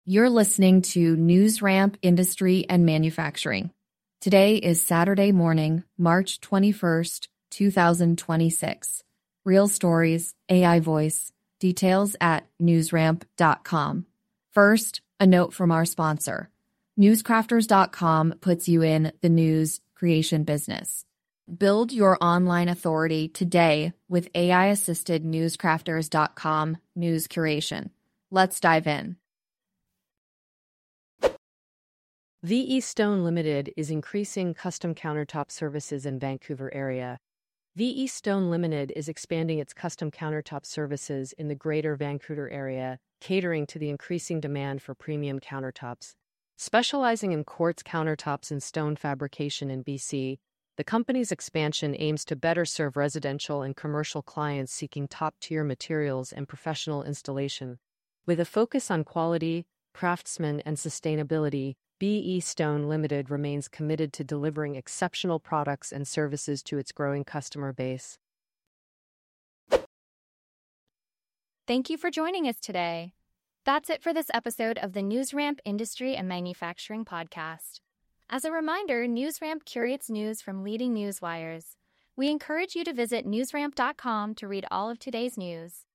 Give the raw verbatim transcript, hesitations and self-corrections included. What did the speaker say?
You're listening to NewsRamp Industry and Manufacturing. Today is Saturday morning, March twenty-first, two thousand twenty-six. Real stories, A I voice, details at newsramp dot com. First, a note from our sponsor. newscrafters dot com puts you in the news creation business. Build your online authority today with A I-assisted newscrafters dot com news curation. Let's dive in. V E Stone Limited is increasing custom countertop services in Vancouver area. V E Stone Limited is expanding its custom countertop services in the greater Vancouver area, catering to the increasing demand for premium countertops. Specializing in quartz countertops and stone fabrication in B C, the company's expansion aims to better serve residential and commercial clients seeking top-tier materials and professional installation. With a focus on quality, craftsmen, and sustainability, V E Stone Limited remains committed to delivering exceptional products and services to its growing customer base. Thank you for joining us today. That's it for this episode of the NewsRamp Industry and Manufacturing Podcast. As a reminder, NewsRamp curates news from leading news wires. We encourage you to visit newsramp dot com to read all of today's news.